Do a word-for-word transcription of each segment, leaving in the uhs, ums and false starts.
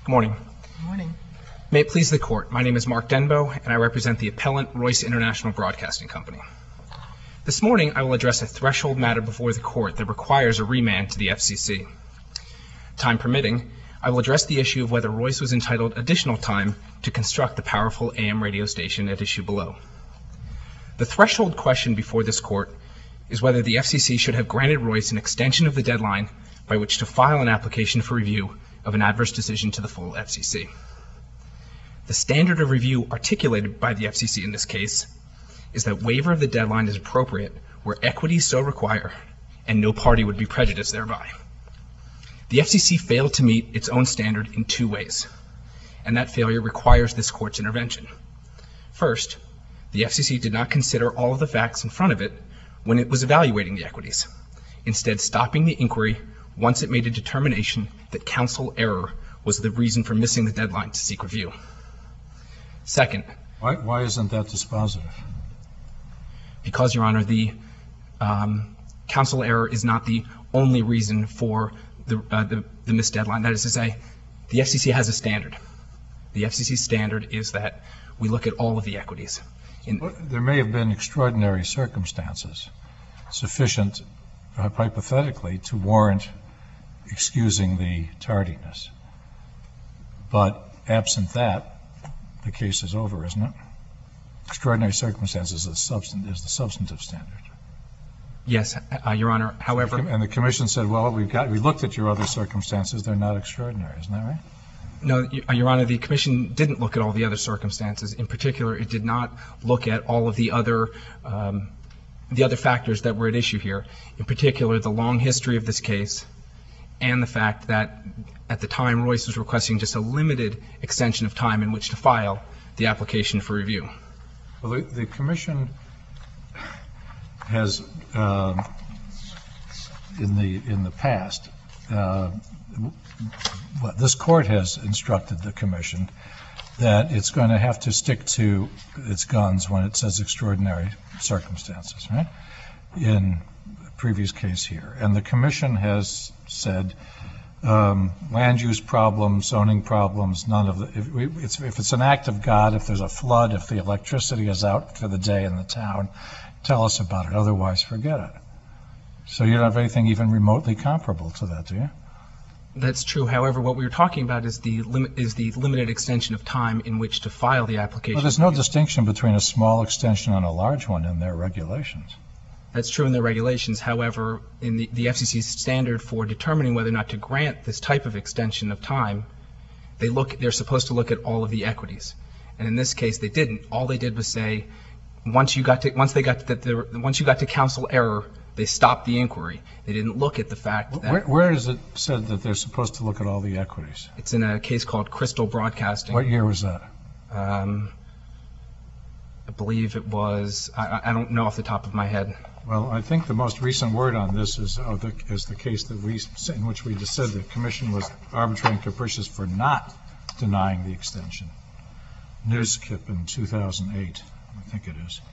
Good morning. Good morning. May it please the Court, my name is Mark Denbo, and I represent the appellant Royce International Broadcasting Company. This morning, I will address a threshold matter before the Court that requires a remand to the F C C. Time permitting, I will address the issue of whether Royce was entitled additional time to construct the powerful A M radio station at issue below. The threshold question before this Court is whether the F C C should have granted Royce an extension of the deadline by which to file an application for review of an adverse decision to the full F C C. The standard of review articulated by the F C C in this case is that waiver of the deadline is appropriate where equities so require and no party would be prejudiced thereby. The F C C failed to meet its own standard in two ways, and that failure requires this Court's intervention. First, the F C C did not consider all of the facts in front of it when it was evaluating the equities, instead stopping the inquiry once it made a determination that counsel error was the reason for missing the deadline to seek review. Second, why, why isn't that dispositive? Because, Your Honor, the um, counsel error is not the only reason for the, uh, the, the missed deadline. That is to say, the F C C has a standard. The F C C standard is that we look at all of the equities. In well, there may have been extraordinary circumstances sufficient, uh, hypothetically, to warrant excusing the tardiness. But absent that, the case is over, isn't it? Extraordinary circumstances is the, substan- is the substantive standard. Yes, uh, Your Honor. However, and the Commission said, well, we've got, we looked at your other circumstances. They're not extraordinary. Isn't that right? No, Your Honor, the Commission didn't look at all the other circumstances. In particular, it did not look at all of the other um, the other factors that were at issue here. In particular, the long history of this case and the fact that at the time Royce was requesting just a limited extension of time in which to file the application for review. Well, the, the Commission has, uh, in the in the past, uh, well, this Court has instructed the Commission that it's going to have to stick to its guns when it says extraordinary circumstances, right? In the previous case here. And the Commission has said um, land use problems, zoning problems, none of the, if, we, it's, if it's an act of God, if there's a flood, if the electricity is out for the day in the town, tell us about it, otherwise forget it. So you don't have anything even remotely comparable to that, do you? That's true. However, what we were talking about is the limit is the limited extension of time in which to file the application. Well, there's no distinction between a small extension and a large one in their regulations. That's true in their regulations. However, in the, the F C C's standard for determining whether or not to grant this type of extension of time, they look they're supposed to look at all of the equities. And in this case, they didn't. All they did was say, once you got to once they got to the, once you got to counsel error, they stopped the inquiry. They didn't look at the fact that... Where, where is it said that they're supposed to look at all the equities? It's in a case called Crystal Broadcasting. What year was that? Um, I believe it was... I, I don't know off the top of my head. Well, I think the most recent word on this is, oh, the, is the case that we, in which we just said the Commission was arbitrary and capricious for not denying the extension. Newskip in two thousand eight, I think it is.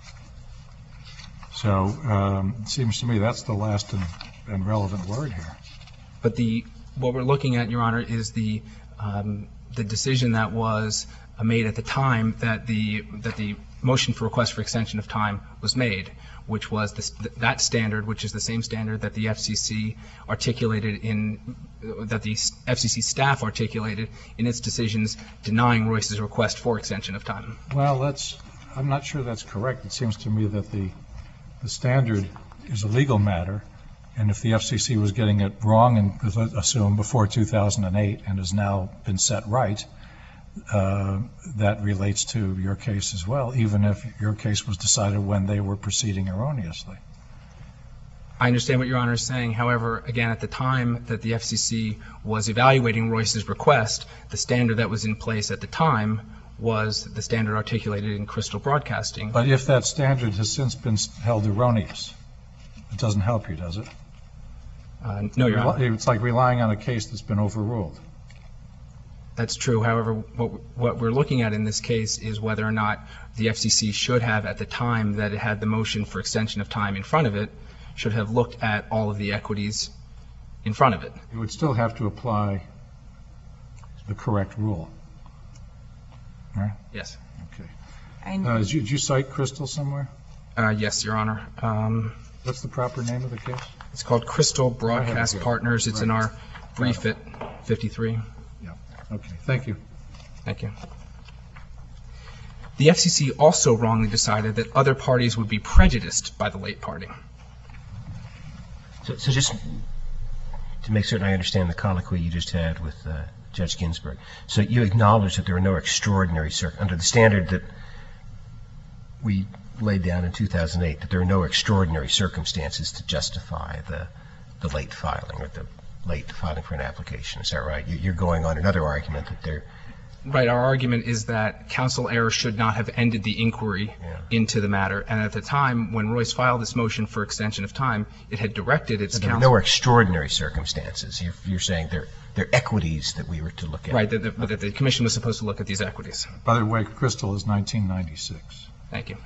So um, it seems to me that's the last and, and relevant word here. But the what we're looking at, Your Honor, is the um, the decision that was uh, made at the time that the that the motion for request for extension of time was made, which was this, that standard, which is the same standard that the F C C articulated in that the F C C staff articulated in its decisions denying Royce's request for extension of time. Well, that's I'm not sure that's correct. It seems to me that the The standard is a legal matter, and if the F C C was getting it wrong and assumed before two thousand eight and has now been set right, uh, that relates to your case as well, even if your case was decided when they were proceeding erroneously. I understand what Your Honor is saying. However, again, at the time that the F C C was evaluating Royce's request, the standard that was in place at the time was the standard articulated in Crystal Broadcasting. But if that standard has since been held erroneous, it doesn't help you, does it? Uh, no, Your Honor. It's like relying on a case that's been overruled. That's true. However, what, what we're looking at in this case is whether or not the F C C should have, at the time that it had the motion for extension of time in front of it, should have looked at all of the equities in front of it. It would still have to apply the correct rule. All right? Yes. Okay. And Uh, did, you, did you cite Crystal somewhere? Uh, yes, Your Honor. Um, What's the proper name of the case? it's called Crystal I have Broadcast it here. Partners. It's in Right. our brief at fifty-three. Yeah. Okay. Thank you. Thank you. The F C C also wrongly decided that other parties would be prejudiced by the late party. So, so just to make certain I understand the colloquy you just had with uh, Judge Ginsburg. So you acknowledge that there are no extraordinary cir- under the standard that we laid down in two thousand eight, that there are no extraordinary circumstances to justify the the late filing or the late filing for an application. Is that right? You- You're going on another argument that there. Right. Our argument is that counsel error should not have ended the inquiry Yeah. into the matter. And at the time when Royce filed this motion for extension of time, it had directed its There were counsel. no extraordinary circumstances. You're, you're saying there there are equities that we were to look at. Right. That the, that the commission was supposed to look at these equities. By the way, Crystal is nineteen ninety-six. Thank you.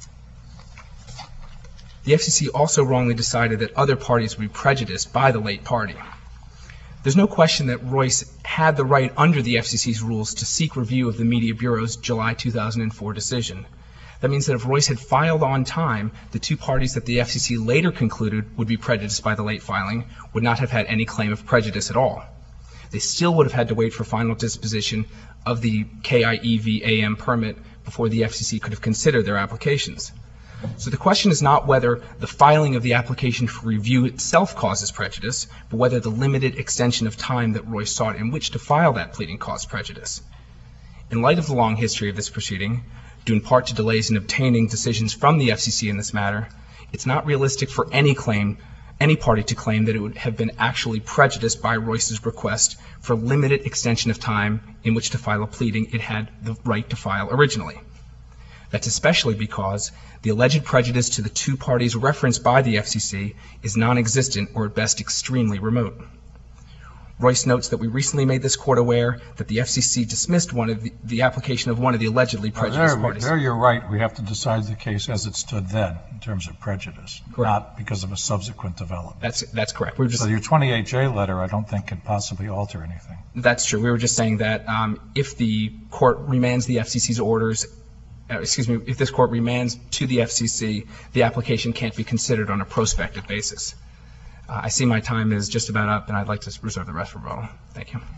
The F C C also wrongly decided that other parties would be prejudiced by the late party. There's no question that Royce had the right under the F C C's rules to seek review of the Media Bureau's July two thousand four decision. That means that if Royce had filed on time, the two parties that the F C C later concluded would be prejudiced by the late filing would not have had any claim of prejudice at all. They still would have had to wait for final disposition of the K I E V A M permit before the F C C could have considered their applications. So the question is not whether the filing of the application for review itself causes prejudice, but whether the limited extension of time that Royce sought in which to file that pleading caused prejudice. In light of the long history of this proceeding, due in part to delays in obtaining decisions from the F C C in this matter, it's not realistic for any claim, any party to claim that it would have been actually prejudiced by Royce's request for limited extension of time in which to file a pleading it had the right to file originally. That's especially because the alleged prejudice to the two parties referenced by the F C C is non-existent or at best extremely remote. Royce notes that we recently made this court aware that the F C C dismissed one of the, the application of one of the allegedly prejudiced there, parties. there you're right. We have to decide the case as it stood then in terms of prejudice, Correct. not because of a subsequent development. That's that's correct. We were just So your twenty-eight J letter, I don't think, can possibly alter anything. That's true. We were just saying that um, if the court remands the F C C's orders, uh, excuse me, if this court remands to the F C C, the application can't be considered on a prospective basis. Uh, I see my time is just about up, and I'd like to reserve the rest for rebuttal. Thank you.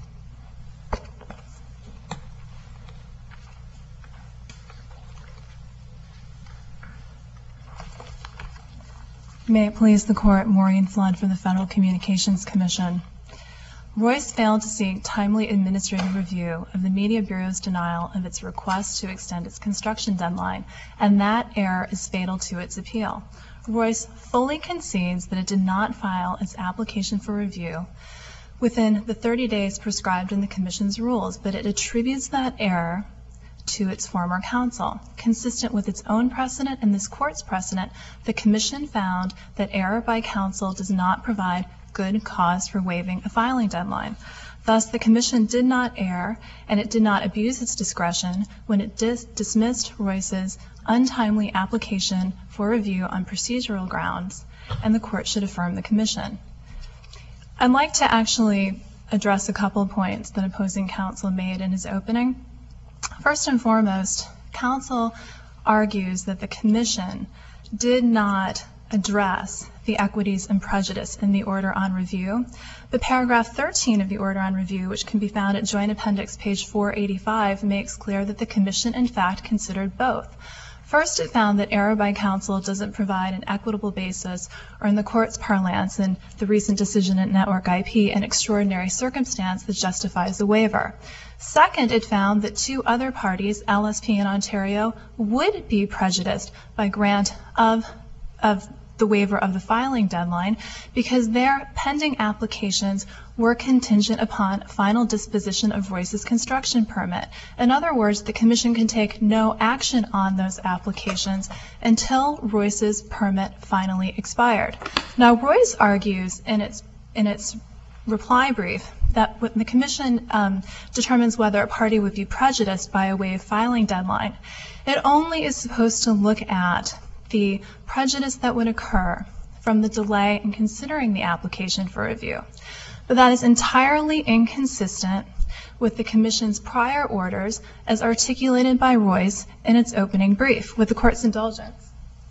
may it please the Court, Maureen Flood for the Federal Communications Commission. Royce failed to seek timely administrative review of the Media Bureau's denial of its request to extend its construction deadline, and that error is fatal to its appeal. Royce fully concedes that it did not file its application for review within the thirty days prescribed in the Commission's rules, but it attributes that error to its former counsel. Consistent with its own precedent and this Court's precedent, the Commission found that error by counsel does not provide good cause for waiving a filing deadline. Thus, the Commission did not err, and it did not abuse its discretion when it dis- dismissed Royce's untimely application for review on procedural grounds, and the Court should affirm the Commission. I'd like to actually address a couple of points that opposing counsel made in his opening. First and foremost, counsel argues that the Commission did not address the equities and prejudice in the order on review. The paragraph thirteen of the order on review, which can be found at Joint Appendix page four eighty-five, makes clear that the Commission in fact considered both. First, it found that error by counsel doesn't provide an equitable basis, or in the Court's parlance in the recent decision at Network I P, an extraordinary circumstance that justifies a waiver. Second, it found that two other parties, L S P and Ontario, would be prejudiced by grant of, of the waiver of the filing deadline because their pending applications were contingent upon final disposition of Royce's construction permit. In other words, the Commission can take no action on those applications until Royce's permit finally expired. Now, Royce argues in its in its reply brief that when the Commission um, determines whether a party would be prejudiced by a waived filing deadline, it only is supposed to look at the prejudice that would occur from the delay in considering the application for review. But that is entirely inconsistent with the Commission's prior orders as articulated by Royce in its opening brief. With the Court's indulgence.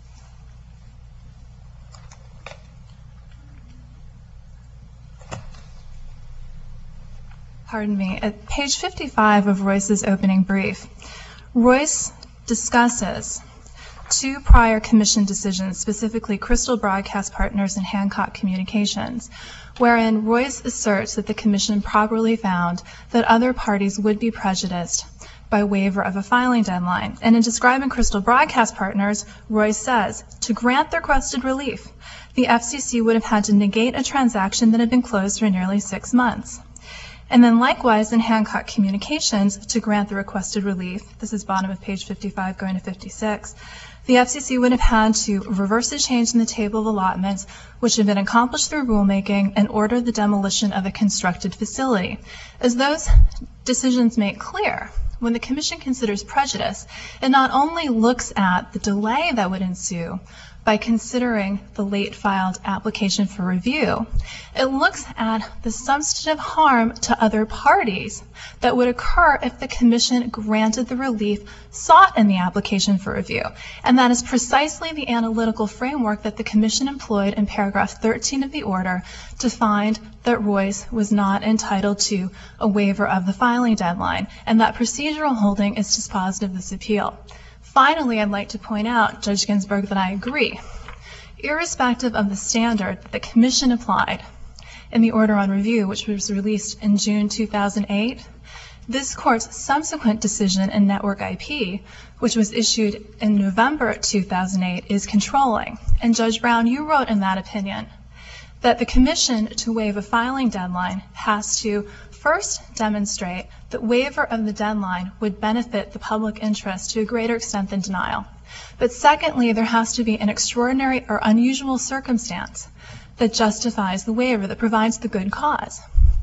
Pardon me. At page fifty-five of Royce's opening brief, Royce discusses two prior Commission decisions, specifically Crystal Broadcast Partners and Hancock Communications, wherein Royce asserts that the Commission properly found that other parties would be prejudiced by waiver of a filing deadline. And in describing Crystal Broadcast Partners, Royce says, to grant the requested relief, the F C C would have had to negate a transaction that had been closed for nearly six months. And then likewise in Hancock Communications, to grant the requested relief, this is bottom of page fifty-five going to fifty-six, the F C C would have had to reverse the change in the table of allotments, which had been accomplished through rulemaking, and order the demolition of a constructed facility. As those decisions make clear, when the Commission considers prejudice, it not only looks at the delay that would ensue by considering the late filed application for review, it looks at the substantive harm to other parties that would occur if the Commission granted the relief sought in the application for review. And that is precisely the analytical framework that the Commission employed in paragraph thirteen of the order to find that Royce was not entitled to a waiver of the filing deadline. And that procedural holding is dispositive of this appeal. Finally, I'd like to point out, Judge Ginsburg, that I agree. Irrespective of the standard that the Commission applied in the order on review, which was released in June two thousand eight, this Court's subsequent decision in Network I P, which was issued in November two thousand eight, is controlling. And Judge Brown, you wrote in that opinion that the Commission, to waive a filing deadline, has to first demonstrate that waiver of the deadline would benefit the public interest to a greater extent than denial. But secondly, there has to be an extraordinary or unusual circumstance that justifies the waiver, that provides the good cause.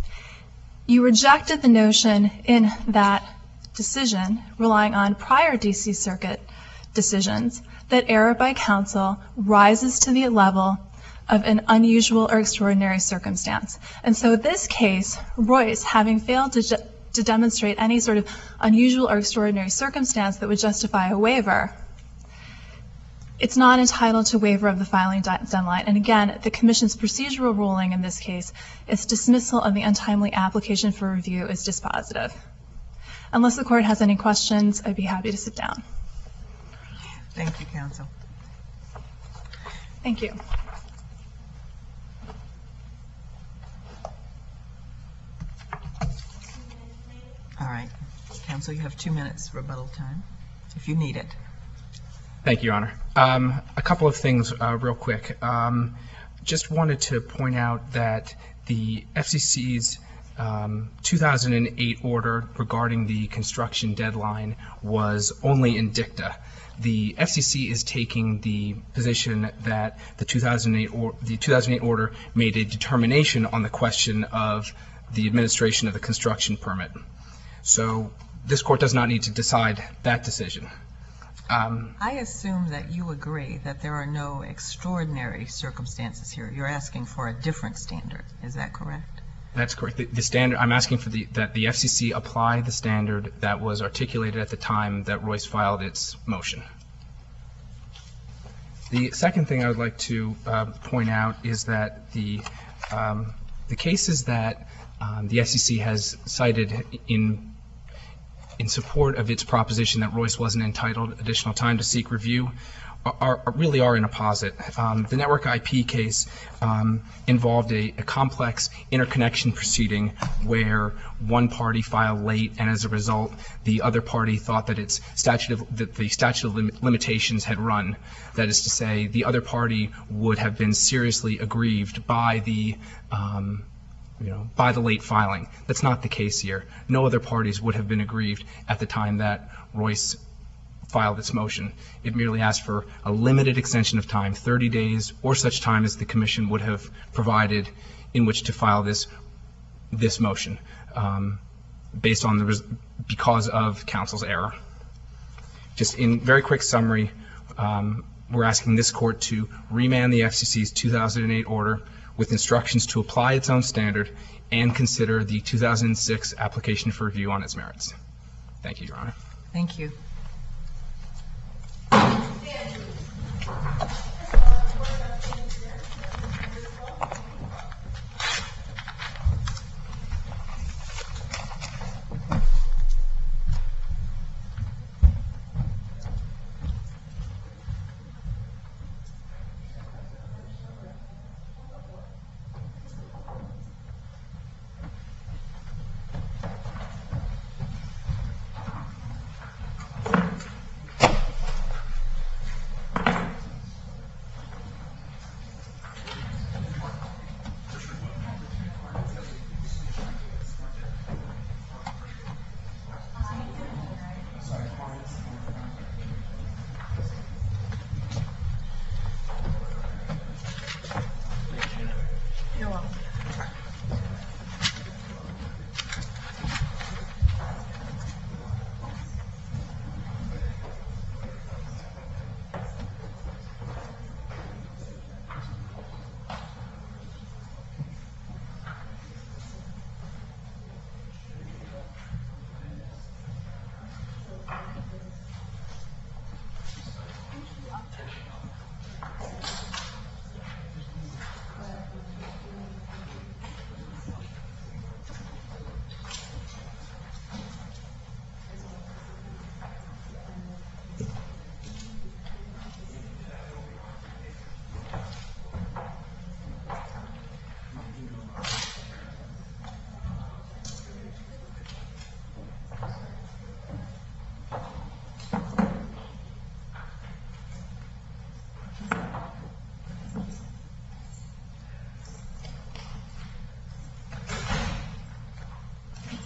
You rejected the notion in that decision, relying on prior D C Circuit decisions, that error by counsel rises to the level of an unusual or extraordinary circumstance. And so in this case, Royce, having failed to, ju- to demonstrate any sort of unusual or extraordinary circumstance that would justify a waiver, it's not entitled to waiver of the filing de- deadline. And again, the Commission's procedural ruling in this case, its dismissal of the untimely application for review is dispositive. Unless the Court has any questions, I'd be happy to sit down. Thank you, counsel. Thank you. All right. Counsel, you have two minutes rebuttal time, if you need it. Thank you, Your Honor. Um, a couple of things uh, real quick. Um, just wanted to point out that the F C C's um, two thousand eight order regarding the construction deadline was only in dicta. The F C C is taking the position that the two thousand eight, or, the two thousand eight order made a determination on the question of the administration of the construction permit. So this Court does not need to decide that decision. Um, I assume that you agree that there are no extraordinary circumstances here. You're asking for a different standard. Is that correct? That's correct. The, the standard, I'm asking for the, that the F C C apply the standard that was articulated at the time that Royce filed its motion. The second thing I would like to uh, point out is that the, um, the cases that um, the F C C has cited in in support of its proposition that Royce wasn't entitled additional time to seek review are, are really are in a posit. Um, the Network I P case um, involved a, a complex interconnection proceeding where one party filed late, and as a result, the other party thought that its statute of, that the statute of lim- limitations had run. That is to say, the other party would have been seriously aggrieved by the um, you know, by the late filing. That's not the case here. No other parties would have been aggrieved at the time that Royce filed its motion. It merely asked for a limited extension of time, thirty days, or such time as the Commission would have provided in which to file this this motion, um, based on the res- because of counsel's error. Just in very quick summary, um, we're asking this Court to remand the F C C's two thousand eight order with instructions to apply its own standard and consider the two thousand six application for review on its merits. Thank you, Your Honor. Thank you.